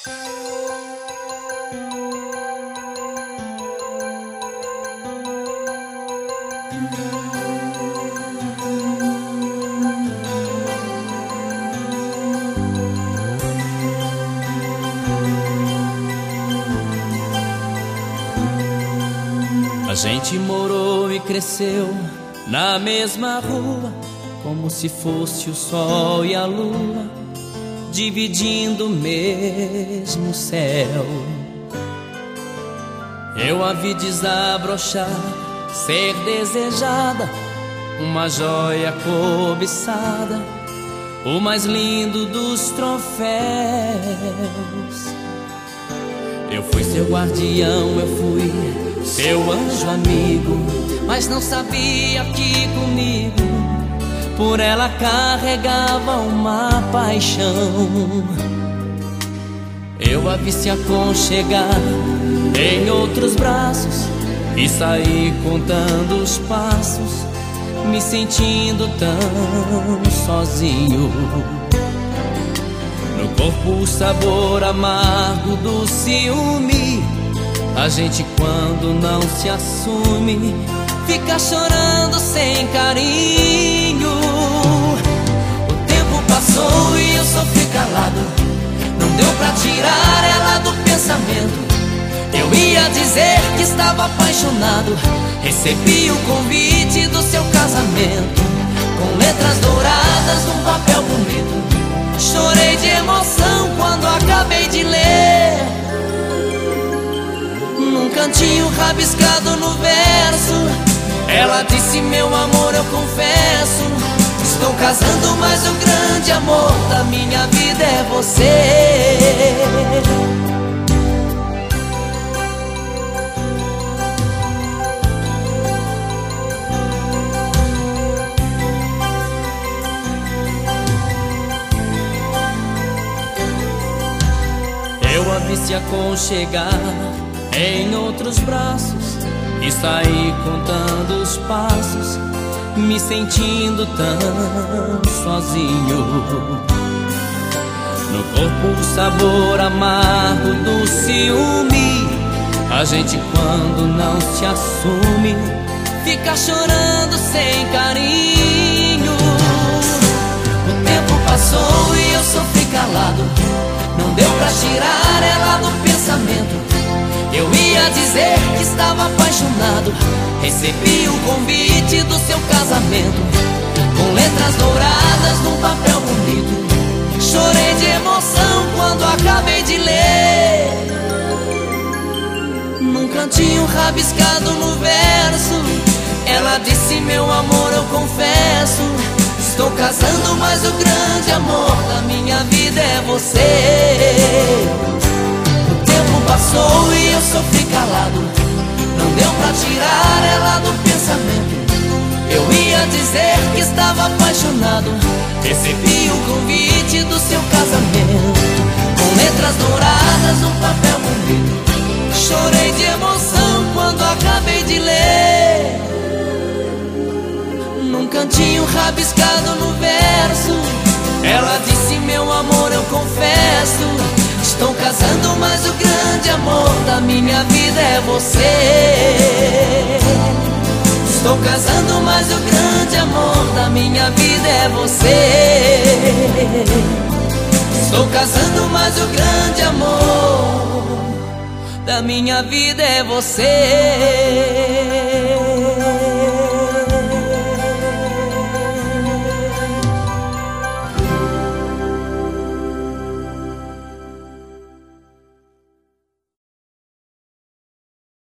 A gente morou e cresceu na mesma rua, como se fosse o sol e a lua dividindo o mesmo céu. Eu a vi desabrochar, ser desejada, uma joia cobiçada, o mais lindo dos troféus. Eu fui seu guardião, eu fui seu anjo amigo, mas não sabia que comigo por ela carregava uma paixão. Eu a vi se aconchegar em outros braços e saí contando os passos, me sentindo tão sozinho. No corpo o sabor amargo do ciúme. A gente quando não se assume fica chorando sem carinho. O tempo passou e eu sofri calado, não deu pra tirar ela do pensamento. Eu ia dizer que estava apaixonado, recebi o convite do seu casamento, com letras douradas num papel bonito. Chorei de emoção quando acabei de ler, num cantinho rabiscado no verso, ela disse: meu amor, eu confesso, estou casando, mas o grande amor da minha vida é você. Eu a vi se aconchegar em outros braços e saí contando os passos, me sentindo tão sozinho. No corpo o sabor amargo do ciúme. A gente quando não se assume fica chorando sem carinho. O tempo passou e eu sofri calado, não deu pra tirar ela do pensamento. Eu ia dizer que estava apaixonado, recebi o convite do seu casamento, com letras douradas num papel bonito. Chorei de emoção quando acabei de ler, num cantinho rabiscado no verso, ela disse: meu amor, eu confesso, estou casando, mas o grande amor da minha vida é você. O tempo passou e eu sofri calado, não deu pra tirar ela do pensamento. Eu ia dizer que estava apaixonado, recebi o convite do seu casamento, com letras douradas num papel bonito. Chorei de emoção quando acabei de ler, num cantinho rabiscado no verso, ela disse: meu amor, eu confesso, estou casando, mas o grande amor da minha vida é você. Estou casando, mas o grande amor da minha vida é você. Estou casando, mas o grande amor da minha vida é você.